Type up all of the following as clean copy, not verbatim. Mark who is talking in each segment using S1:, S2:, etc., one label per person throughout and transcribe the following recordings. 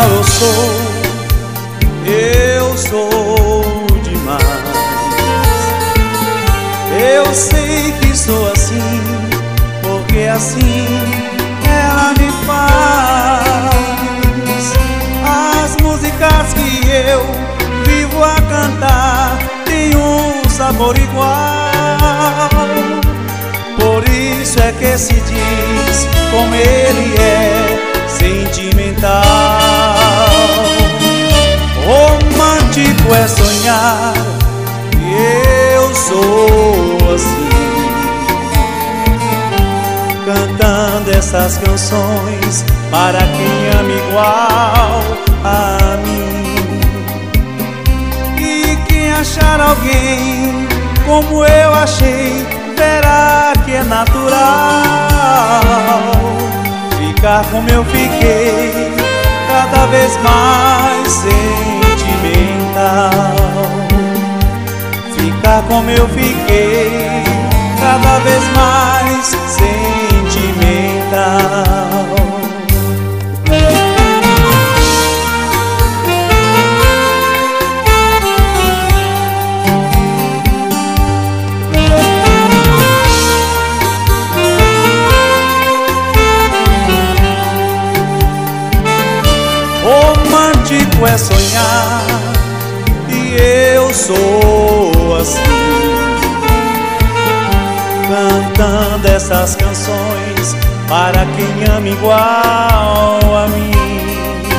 S1: qual eu sou demais. Eu sei que sou assim, porque assim ela me faz. As músicas que eu vivo a cantar têm um sabor igual. Por isso é que se diz como ele é sentimental. Romântico é sonhar que eu sou assim, cantando essas canções para quem ama igual a mim. E quem achar alguém como eu achei, verá que é natural ficar como eu fiquei, cada vez mais sentimental. Ficar como eu fiquei, cada vez mais sentimental. Romântico é sonhar e eu sou assim, cantando essas canções para quem ama igual a mim.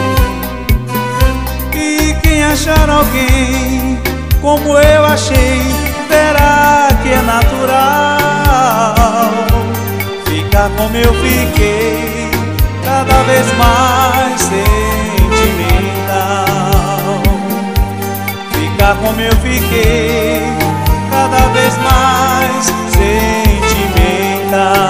S1: E quem achar alguém como eu achei, verá que é natural ficar como eu fiquei, cada vez mais sentimental. Ficar como eu fiquei, cada vez mais sentimental.